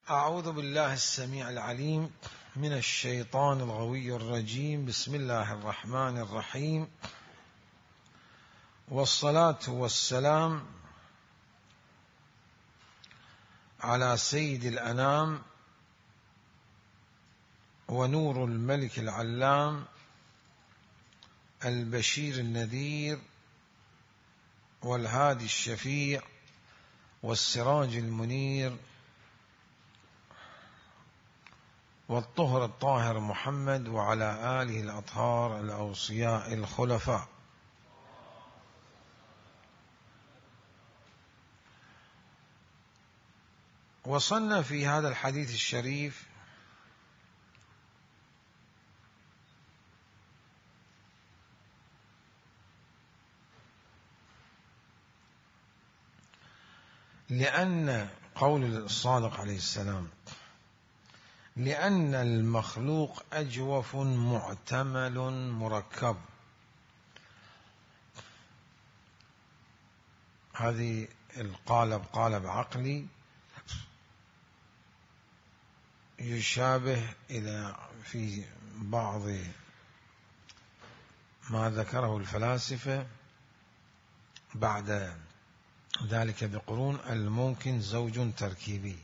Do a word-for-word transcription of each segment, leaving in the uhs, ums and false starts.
أعوذ بالله السميع العليم من الشيطان الغوي الرجيم. بسم الله الرحمن الرحيم، والصلاة والسلام على سيد الأنام ونور الملك العلام البشير النذير والهادي الشفيع والسراج المنير والطهر الطاهر محمد وعلى آله الأطهار الأوصياء الخلفاء. وصلنا في هذا الحديث الشريف لأن قول الصادق عليه السلام: لأن المخلوق أجوف معتمل مركب. هذه القالب قالب عقلي يشابه إلى في بعض ما ذكره الفلاسفة بعد ذلك بقرون الممكن زوج تركيبي.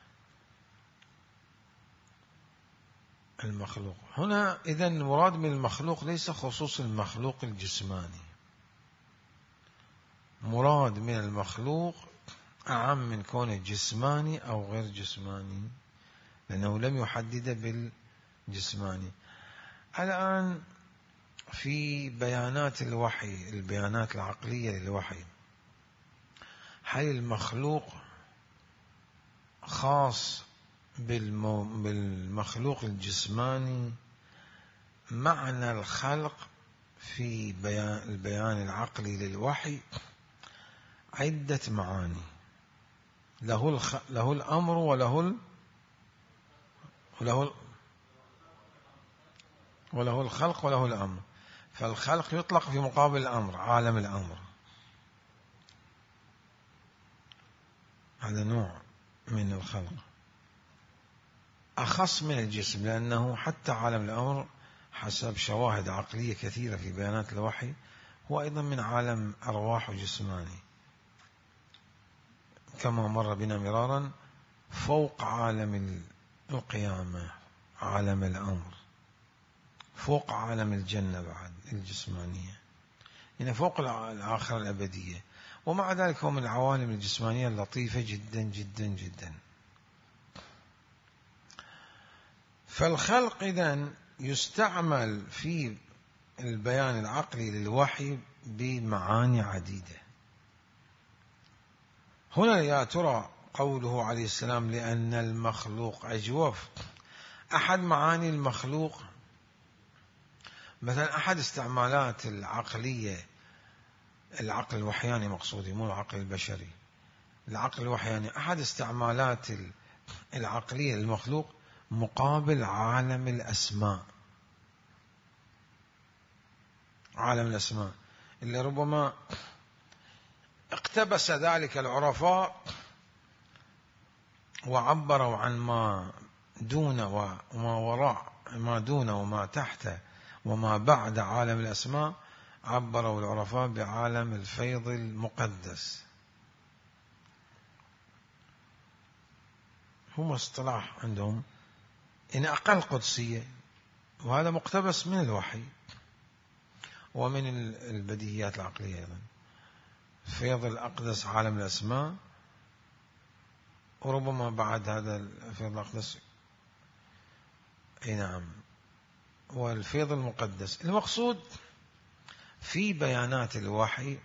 المخلوق هنا إذن المراد من المخلوق ليس خصوص المخلوق الجسماني، مراد من المخلوق أعم من كونه جسماني أو غير جسماني، لأنه لم يحدد بالجسماني. الآن في بيانات الوحي، البيانات العقلية للوحي، هل المخلوق خاص بالمخلوق الجسماني؟ معنى الخلق في بيان البيان العقلي للوحي عدة معاني، له الخ... له الأمر وله ال... وله ال... وله الخلق وله الأمر. فالخلق يطلق في مقابل الأمر، عالم الأمر، هذا نوع من الخلق أخص من الجسم، لأنه حتى عالم الأمر حسب شواهد عقلية كثيرة في بيانات الوحي هو أيضا من عالم أرواح وجسماني، كما مر بنا مرارا، فوق عالم القيامة عالم الأمر، فوق عالم الجنة بعد الجسمانية، يعني فوق الآخرة الأبدية. ومع ذلك هو من العوالم الجسمانية اللطيفة جدا جدا جدا. فالخلق إذن يستعمل في البيان العقلي للوحي بمعاني عديدة. هنا يا ترى قوله عليه السلام لأن المخلوق أجوف، أحد معاني المخلوق مثلا أحد استعمالات العقلية، العقل الوحياني مقصودي مو العقل البشري، العقل الوحياني أحد استعمالات العقلية للمخلوق مقابل عالم الأسماء، عالم الأسماء اللي ربما اقتبس ذلك العرفاء وعبروا عن ما دون وما وراء، ما دون وما تحت وما بعد عالم الأسماء، عبروا العرفاء بعالم الفيض المقدس. هم اصطلاح عندهم إن أقل قدسية، وهذا مقتبس من الوحي ومن البديهيات العقلية أيضا. فيض الأقدس عالم الأسماء، وربما بعد هذا الفيض الأقدس أي نعم والفيض المقدس. المقصود في بيانات الوحي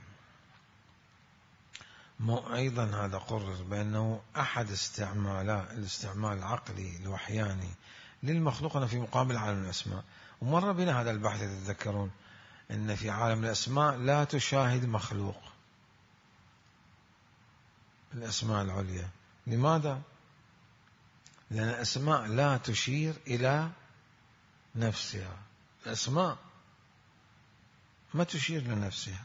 أيضا هذا قرر بأنه أحد استعمالات الاستعمال العقلي الوحياني للمخلوق في مقابل عالم الأسماء. ومر بنا هذا البحث تتذكرون أن في عالم الأسماء لا تشاهد مخلوق، الأسماء العليا. لماذا؟ لأن الأسماء لا تشير إلى نفسها، الأسماء ما تشير لنفسها،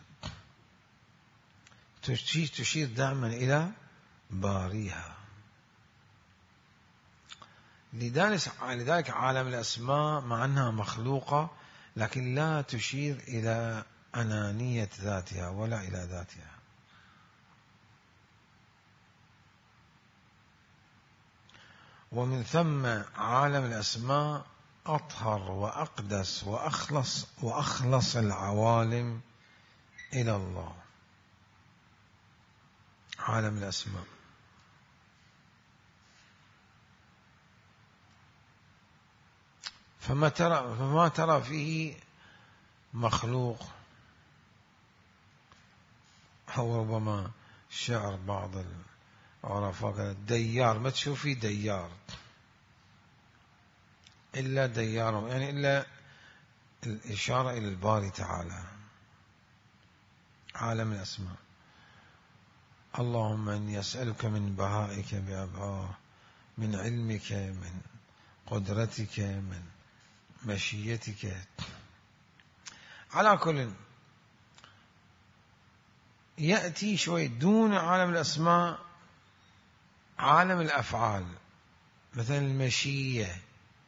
تشير دائما إلى باريها. لذلك عالم الأسماء مع أنها مخلوقة لكن لا تشير إلى أنانية ذاتها ولا إلى ذاتها. ومن ثم عالم الأسماء أطهر وأقدس وأخلص وأخلص العوالم إلى الله. عالم الأسماء فما ترى فما ترى فيه مخلوق، أو ربما شعر بعض العرفاء ديار، ما تشوف فيه ديار إلا ديار، يعني إلا الإشارة إلى الباري تعالى. عالم الأسماء. اللهم إني أسألك من بهائك بأبهاه، من علمك، من قدرتك، من مشيتك. على كل يأتي شوي دون عالم الأسماء عالم الأفعال، مثل المشية،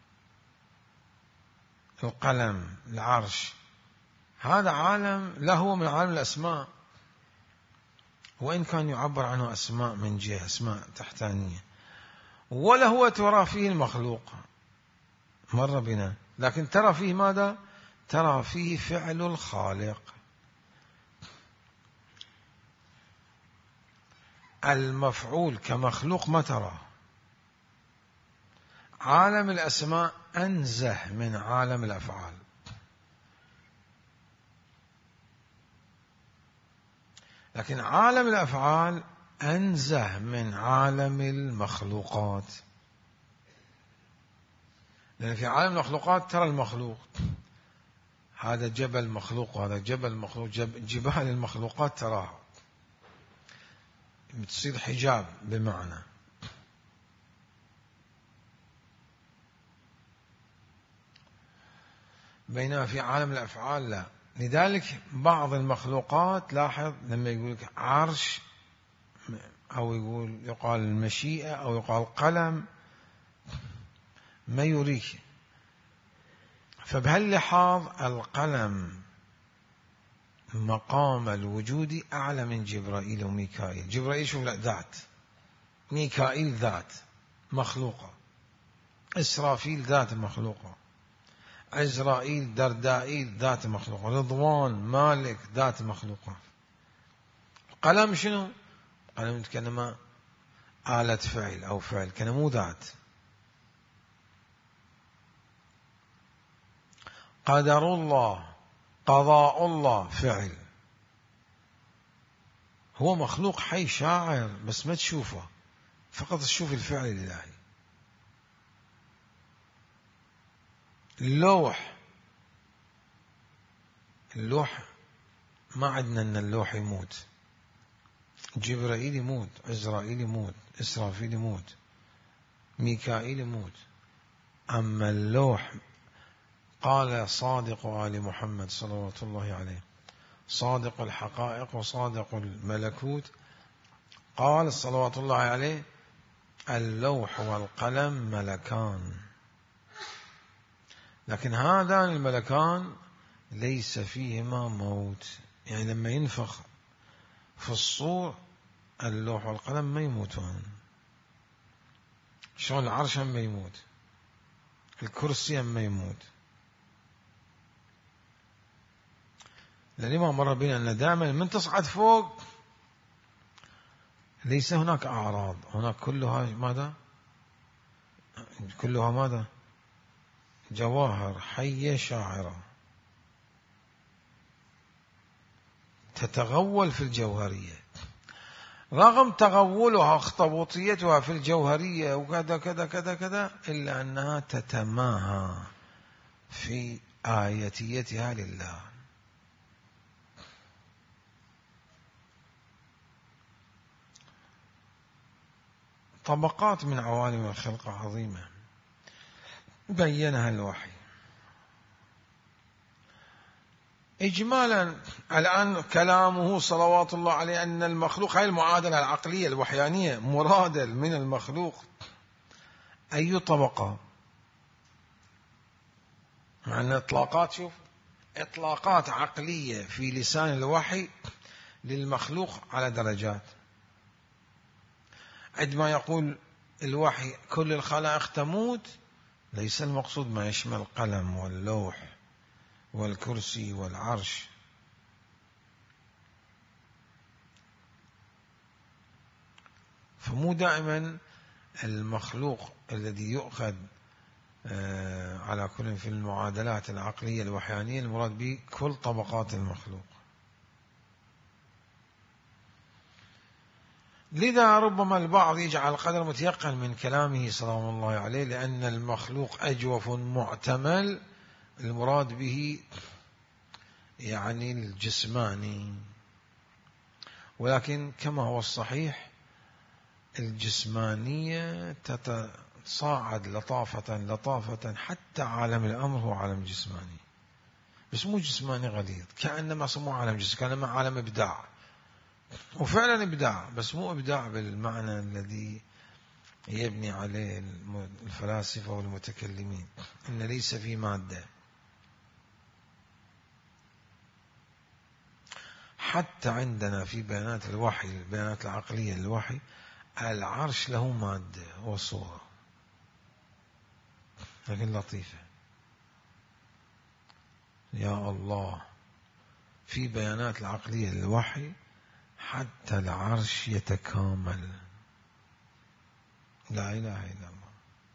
القلم، العرش، هذا عالم له من عالم الأسماء، وإن كان يعبر عنه أسماء من جهة أسماء تحتانية، ولا هو ترى فيه المخلوق مر بنا، لكن ترى فيه ماذا؟ ترى فيه فعل الخالق. المفعول كمخلوق ما تراه. عالم الأسماء أنزه من عالم الأفعال، لكن عالم الأفعال أنزه من عالم المخلوقات، لأن في عالم المخلوقات ترى المخلوق، هذا جبل مخلوق وهذا جبل مخلوق، جبال المخلوقات تراها، بتصير حجاب بمعنى. بينما في عالم الأفعال لا. لذلك بعض المخلوقات لاحظ لما يقول لك عرش، أو يقول يقال المشيئة، أو يقال قلم، ما يريك. فبهاللحاظ القلم مقام الوجود أعلى من جبرائيل وميكائيل. جبرائيل شوف لا ذات، ميكائيل ذات مخلوقة، إسرافيل ذات مخلوقة، عزرائيل دردائيل ذات مخلوقة، رضوان مالك ذات مخلوقة. القلم شنو؟ القلم كأنما آلة فعل أو فعل، كان مو ذات. قدر الله، قضاء الله فعل، هو مخلوق حي شاعر بس ما تشوفه، فقط تشوف الفعل الإلهي. اللوح، اللوح ما عندنا أن اللوح يموت، جبرائيل يموت، عزرائيل يموت، إسرافيل يموت، ميكائيل يموت. أما اللوح قال صادق آل محمد صلوات الله عليه، صادق الحقائق وصادق الملكوت، قال صلوات الله عليه اللوح والقلم ملكان، لكن هذان الملكان ليس فيهما موت، يعني لما ينفخ في الصور اللوح والقلم ما يموتون. شلون العرش ما يموت، الكرسي ما يموت. لأن ما مر بنا أن دائما من تصعد فوق ليس هناك أعراض، هناك كلها ماذا؟ كلها ماذا؟ جواهر حية شاعرة تتغول في الجوهرية، رغم تغولها اخطبوطيتها في الجوهرية وكذا كذا كذا كذا، إلا أنها تتماهى في آيتيتها لله. طبقات من عوالم الخلق عظيمة بينها الوحي. إجمالا الآن كلامه صلوات الله عليه أن المخلوق، هاي المعادلة العقلية الوحيانية، مرادل من المخلوق أي طبقة؟ مع أن إطلاقات، شوف، إطلاقات عقلية في لسان الوحي للمخلوق على درجات. عندما يقول الوحي كل الخلائق تموت، ليس المقصود ما يشمل القلم واللوح والكرسي والعرش. فمو دائما المخلوق الذي يؤخذ على كل في المعادلات العقلية الوحيانية المراد به كل طبقات المخلوق. لذا ربما البعض يجعل القدر متيقن من كلامه سلام الله عليه، لأن المخلوق أجوف معتمل، المراد به يعني الجسماني. ولكن كما هو الصحيح الجسمانية تتصاعد لطافة لطافة حتى عالم الأمر هو عالم جسماني، بس مو جسماني غليظ، كأنما سموه عالم جسم، كأنما عالم إبداع، وفعلا إبداع، بس مو إبداع بالمعنى الذي يبني عليه الفلاسفة والمتكلمين، إن ليس في مادة. حتى عندنا في بيانات الوحي، البيانات العقلية للوحي، العرش له مادة وصورة، لكن لطيفة. يا الله، في بيانات العقلية للوحي حتى العرش يتكامل. لا إله إلا الله.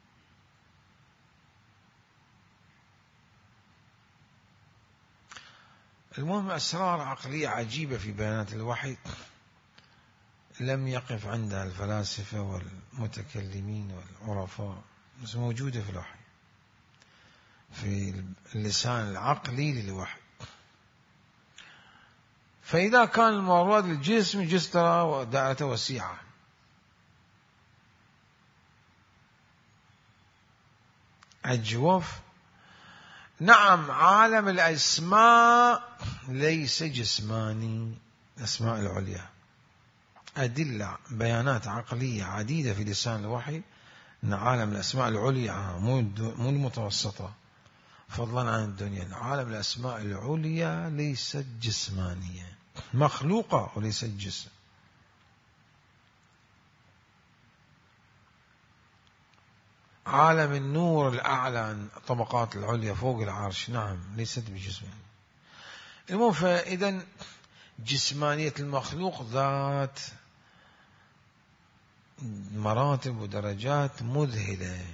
المهم أسرار عقلية عجيبة في بيانات الوحي لم يقف عندها الفلاسفة والمتكلمين والعرفاء، بس موجودة في الوحي، في اللسان العقلي للوحي. فإذا كان المراد الجسم جسترة ودائرة وسيعة، أجوف، نعم، عالم الأسماء ليس جسماني، الأسماء العليا، أدلة بيانات عقلية عديدة في لسان الوحي أن عالم الأسماء العليا مو المتوسطة فضلا عن الدنيا، عالم الأسماء العليا ليست جسمانية، مخلوقة وليست جسم. عالم النور الأعلى، الطبقات العليا فوق العرش، نعم، ليست بجسم. المهم، فإذا جسمانية المخلوق ذات مراتب ودرجات مذهلة،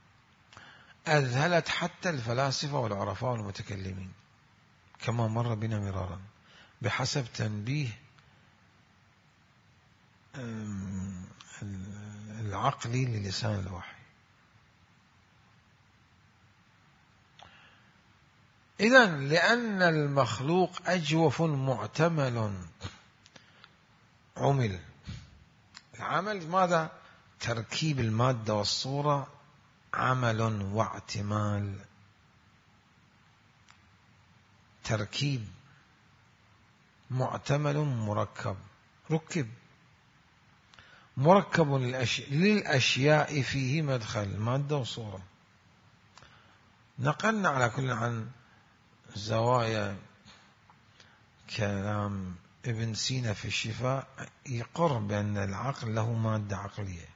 أذهلت حتى الفلاسفة والعرفاء والمتكلمين، كما مر بنا مرارا، بحسب تنبيه العقلي للسان الوحي. إذن لأن المخلوق أجوف معتمل عمل، العمل ماذا؟ تركيب المادة والصورة، عمل واعتمال، تركيب معتمل مركب، ركب مركب للأشياء فيه مدخل مادة وصورة. نقلنا على كل عن زوايا كلام ابن سينا في الشفاء، يقر بأن العقل له مادة عقلية.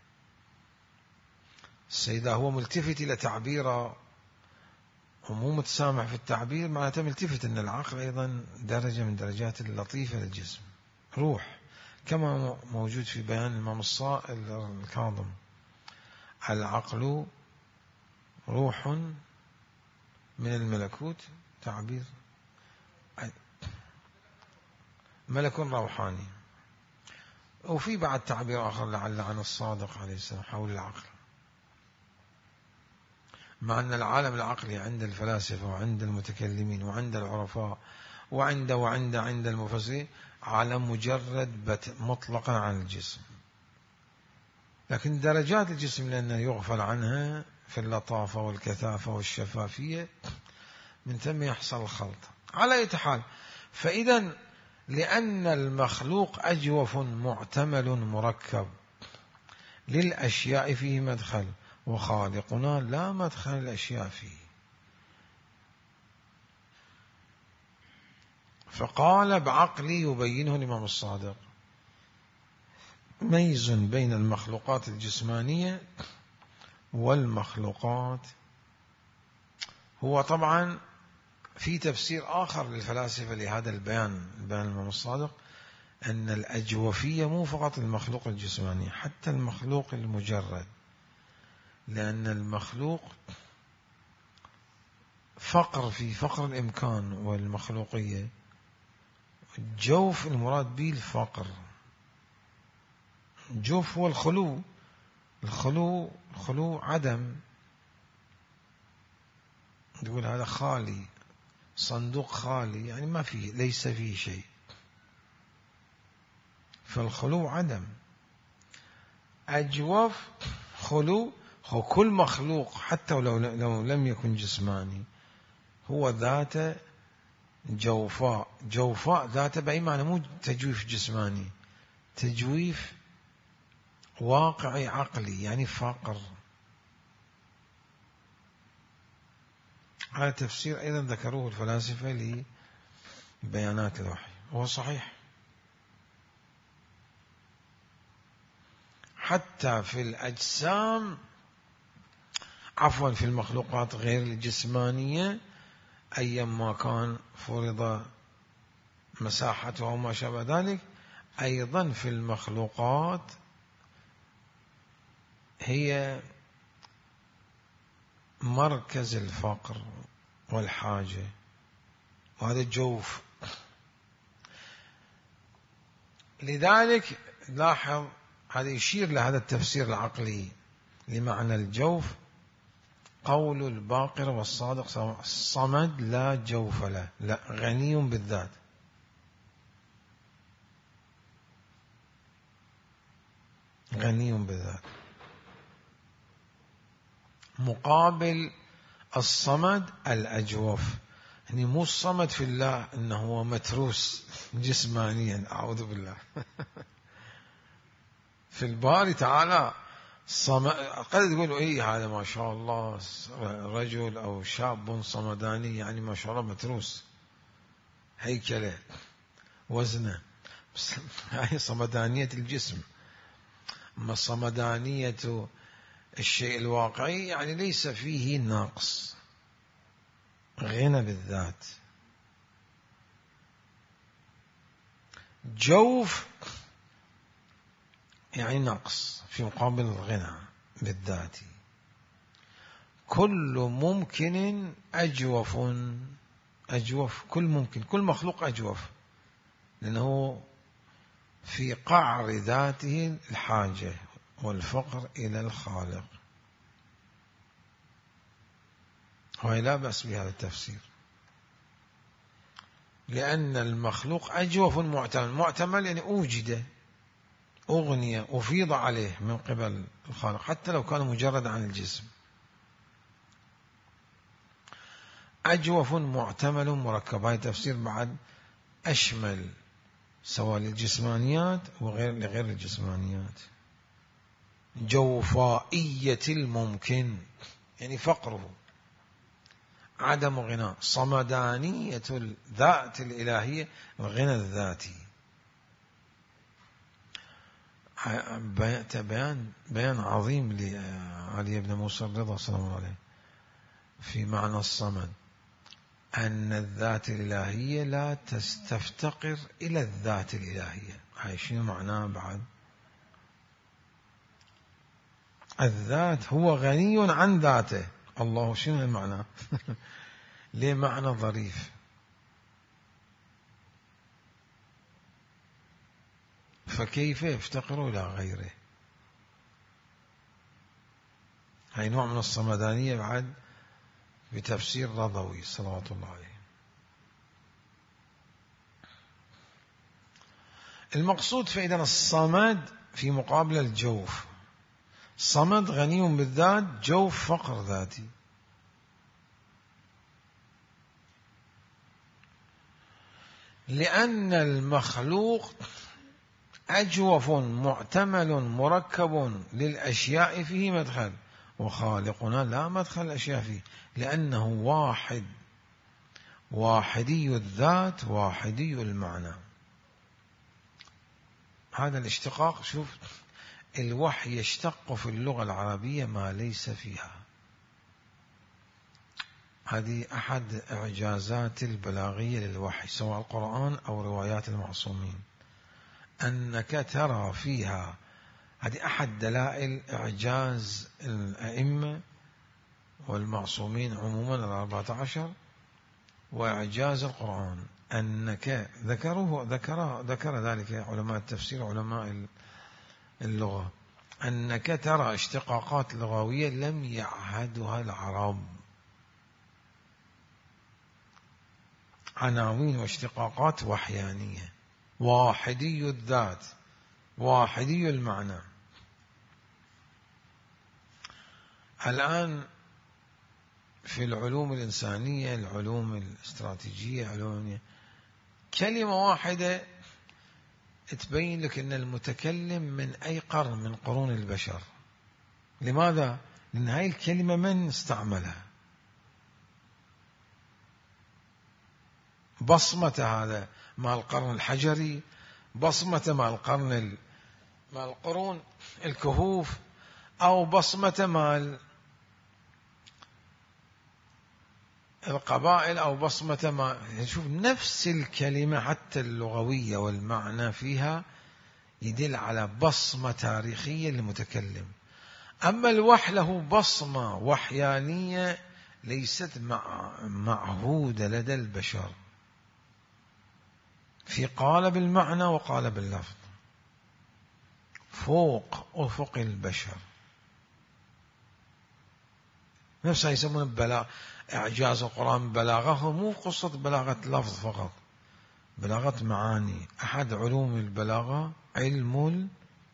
السيدة هو ملتفت إلى تعبيره ومو متسامح في التعبير، معناته ملتفت أن العقل أيضا درجة من درجات اللطيفة للجسم، روح، كما موجود في بيان الإمام الكاظم، العقل روح من الملكوت، تعبير ملك روحاني. وفي بعد تعبير آخر لعل عن الصادق عليه السلام حول العقل، مع أن العالم العقلي عند الفلاسفة وعند المتكلمين وعند العرفاء وعند وعند عند المفسرين عالم مجرد مطلقا عن الجسم، لكن درجات الجسم لأنه يغفل عنها في اللطافة والكثافة والشفافية، من ثم يحصل الخلط. على أي حال، فإذا لأن المخلوق أجوف معتمل مركب للأشياء فيه مدخل، وخالقنا لا مدخل الأشياء فيه. فقال بعقلي يبينه الإمام الصادق: ميز بين المخلوقات الجسمانية والمخلوقات. هو طبعا في تفسير آخر للفلاسفة لهذا البيان، البيان الإمام الصادق، أن الأجوفية مو فقط المخلوق الجسماني، حتى المخلوق المجرد، لأن المخلوق فقر في فقر الإمكان والمخلوقية. الجوف المراد به الفقر. الجوف هو الخلو، الخلو خلو عدم. تقول هذا خالي، صندوق خالي، يعني ما فيه، ليس فيه شيء. فالخلو عدم. أجوف خلو. هو كل مخلوق حتى لو لو لم يكن جسماني هو ذات جوفاء. جوفاء ذاته بأي معنى، مو تجويف جسماني، تجويف واقعي عقلي، يعني فقر. هذا تفسير أيضا ذكروه الفلاسفة لبيانات الوحي، وهو صحيح. حتى في الأجسام، عفوا في المخلوقات غير الجسمانية، أيما كان فرض مساحته وما شابه ذلك، أيضا في المخلوقات هي مركز الفقر والحاجة، وهذا الجوف. لذلك لاحظ هذا يشير لهذا التفسير العقلي لمعنى الجوف. قول الباقر والصادق: الصمد لا جوف له، لا، غني بالذات. غني بالذات. مقابل الصمد الأجوف، يعني مو الصمد في الله أنه هو متروس جسمانيا، أعوذ بالله. في الباري تعالى صمد، قد تقولوا إيه هذا ما شاء الله رجل أو شاب صمداني، يعني ما شاء الله متروس، هيكله، وزنه، بس هاي صمدانية الجسم. أما صمدانية الشيء الواقعي يعني ليس فيه نقص، غنى بالذات. جوف يعني نقص في مقابل الغنى بالذات. كل ممكن أجوف. أجوف كل ممكن، كل مخلوق أجوف، لأنه في قعر ذاته الحاجة والفقر إلى الخالق. وهي لا بأس بهذا التفسير، لأن المخلوق أجوف معتمل. معتمل يعني أوجد، أغنية، أفيض عليه من قبل الخالق، حتى لو كان مجرد عن الجسم. أجوف معتمل مركب. هذا تفسير بعد أشمل، سواء للجسمانيات وغير لغير الجسمانيات. جوفائية الممكن يعني فقره، عدم غنى. صمدانية الذات الإلهية، الغنى الذاتي. بيان بيان عظيم لعلي بن موسى الرضا صلى الله عليه في معنى الصمد، أن الذات الإلهية لا تستفتقر إلى الذات الإلهية. هاي شنو معناه بعد؟ الذات هو غني عن ذاته. الله شنو المعنى؟ ليه معنى ظريف. فكيف يفتقر إلى غيره؟ هاي نوع من الصمدانية بعد بتفسير رضوي صلوات الله عليه. المقصود فإذا الصمد في مقابل الجوف. صمد غني بالذات، جوف فقر ذاتي. لأن المخلوق أجوف معتمل مركب للأشياء فيه مدخل، وخالقنا لا مدخل الأشياء فيه، لأنه واحد، واحدي الذات واحدي المعنى. هذا الاشتقاق، شوف الوحي يشتق في اللغة العربية ما ليس فيها. هذه أحد إعجازات البلاغية للوحي سواء القرآن أو روايات المعصومين، أنك ترى فيها، هذه أحد دلائل إعجاز الأئمة والمعصومين عموما الأربعة عشر وإعجاز القرآن، أنك ذكروه ذكر ذكر ذلك علماء التفسير وعلماء اللغة، أنك ترى اشتقاقات لغوية لم يعهدها العرب، عناوين واشتقاقات وحيانية، واحدي الذات واحدي المعنى. الآن في العلوم الإنسانية، العلوم الاستراتيجية، علوم كلمة واحدة تبين لك أن المتكلم من أي قرن من قرون البشر. لماذا؟ لأن هاي الكلمة من استعملها؟ بصمة هذا مع القرن الحجري، بصمة مع القرن مع القرون الكهوف، أو بصمة مع القبائل، أو بصمة مع، شوف نفس الكلمة حتى اللغوية والمعنى فيها يدل على بصمة تاريخية للمتكلم. أما الوحي له بصمة وحيانية ليست مع معهودة لدى البشر، في قالب المعنى وقالب اللفظ، فوق أفق البشر. نفسها يسمون البلاغ، إعجاز القرآن بلاغه مو قصة بلاغة لفظ فقط، بلاغة معاني. أحد علوم البلاغة علم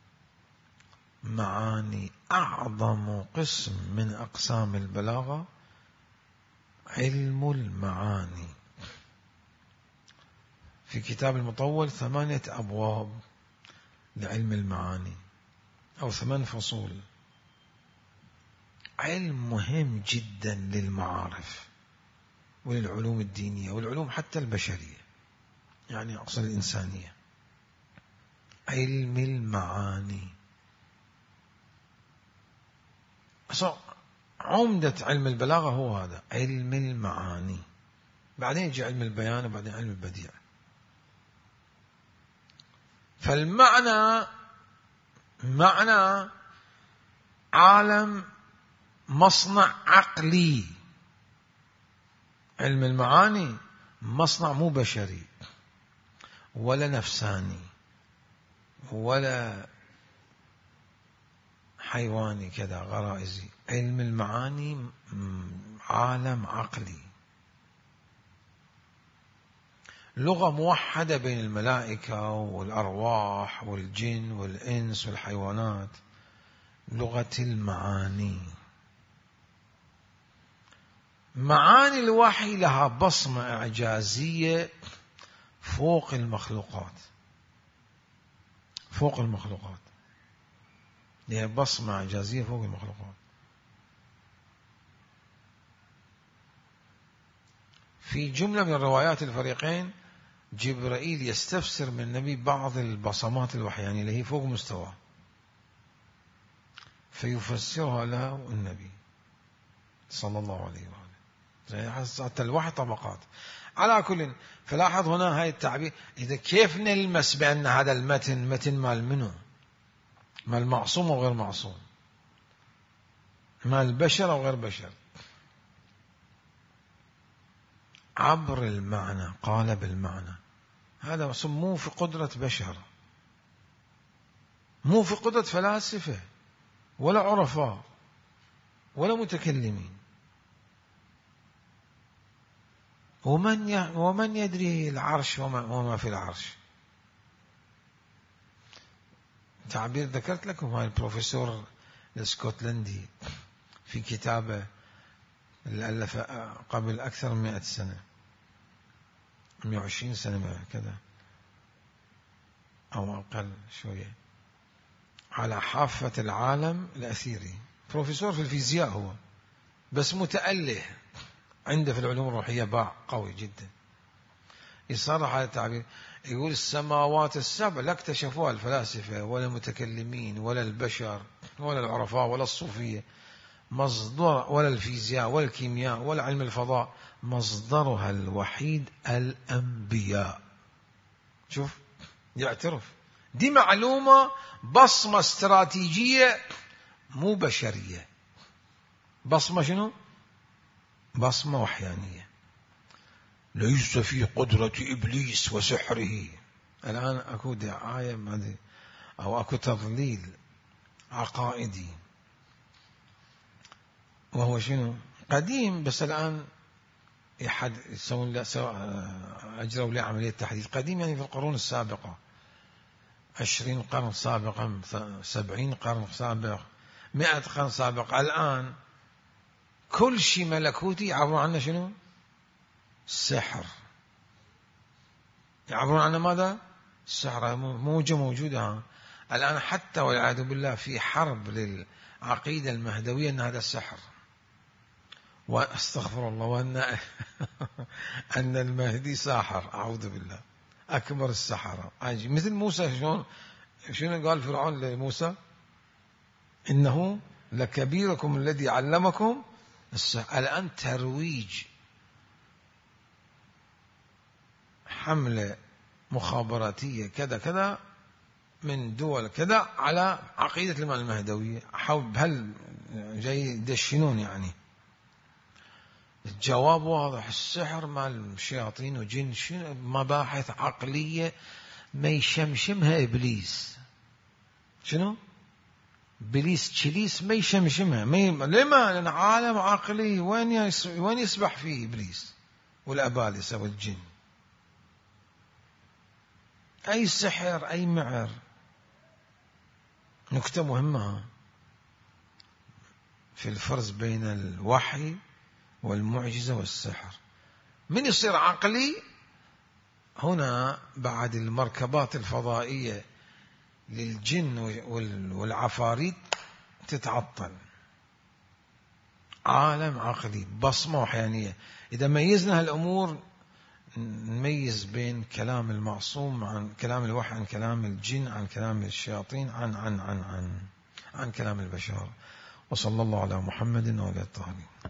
المعاني، أعظم قسم من أقسام البلاغة علم المعاني. في كتاب المطول ثمانية أبواب لعلم المعاني أو ثمان فصول، علم مهم جدا للمعارف وللعلوم الدينية والعلوم حتى البشرية، يعني أقصد الإنسانية. علم المعاني عمدة علم البلاغة هو هذا، علم المعاني. بعدين يجي علم البيان وبعدين علم البديع. فالمعنى معنى عالم مصنع عقلي، علم المعاني مصنع مو بشري ولا نفساني ولا حيواني كذا غرائزي. علم المعاني عالم عقلي، لغة موحدة بين الملائكة والأرواح والجن والإنس والحيوانات، لغة المعاني. معاني الوحي لها بصمة إعجازية فوق المخلوقات، فوق المخلوقات، لها بصمة إعجازية فوق المخلوقات. في جملة من روايات الفريقين جبرائيل يستفسر من النبي بعض البصمات الوحيانية اللي هي فوق مستواه، فيفسرها له النبي صلى الله عليه وآله. حتى الوحي طبقات. على كل، فلاحظ هنا هاي التعبير، إذا كيف نلمس بأن هذا المتن متن مال منه؟ مال معصوم أو غير معصوم، مال بشر أو غير بشر، عبر المعنى، قالب المعنى. هذا مو في قدرة بشر، مو في قدرة فلاسفة ولا عرفاء ولا متكلمين. ومن ومن يدري العرش وما, وما في العرش. تعبير ذكرت لكم هاي البروفيسور الاسكتلندي في كتابه اللي ألف قبل أكثر من مئة سنة، مئة وعشرين سنة كذا أو أقل شوية، على حافة العالم الأثيري بروفيسور في الفيزياء هو، بس متأله، عنده في العلوم الروحية باع قوي جدا. يصرح على التعبير، يقول السماوات السبع لا اكتشفوها الفلاسفة ولا المتكلمين ولا البشر ولا العرفاء ولا الصوفية، مصدر ولا الفيزياء ولا الكيمياء ولا علم الفضاء، مصدرها الوحيد الأنبياء. شوف، يعترف دي معلومة، بصمة استراتيجية مو بشرية. بصمة شنو؟ بصمة وحيانية. ليس في قدرة إبليس وسحره. الآن أكو دعاية أو أكو تضليل عقائدي، وهو شنو؟ قديم، بس الآن يحد يسوون له أجروا له عملية تحديث. قديم يعني في القرون السابقة، عشرين قرن سابقا، سبعين قرن سابق، مئة قرن سابق. الآن كل شيء ملكوتي يعبرون عنه شنو؟ السحر. يعبرون عنه ماذا؟ السحر. موجة موجودة الآن، حتى والعياذ بالله في حرب للعقيدة المهدوية أن هذا السحر، واستغفر الله، وأن أن المهدي ساحر، أعوذ بالله، أكبر السحرة. مثل موسى، شلون شنو قال فرعون لموسى؟ إنه لكبيركم الذي علمكم السحر. الآن ترويج، حملة مخابراتية كذا كذا من دول كذا على عقيدة الإمام المهدوية، هل جاي يدشنون يعني. الجواب واضح، السحر مال الشياطين وجن، شنو مباحث عقلية ما يشمشمها إبليس. شنو؟ إبليس تشليس ما يشمشمها. ما ي... لما؟ لأن عالم عقلي، وين يس... وين يسبح فيه إبليس والأبالسة والجن؟ أي سحر، أي معر. نكتة مهمة في الفرز بين الوحي والمعجزة والسحر. من يصير عقلي هنا بعد المركبات الفضائية للجن والعفاريت تتعطل. عالم عقلي، بصمة وحيانية. إذا ميزنا هالأمور نميز بين كلام المعصوم عن كلام الوحي، عن كلام الجن، عن كلام الشياطين، عن عن عن عن عن كلام البشر. وصلى الله على محمد وعلى آله الطاهرين.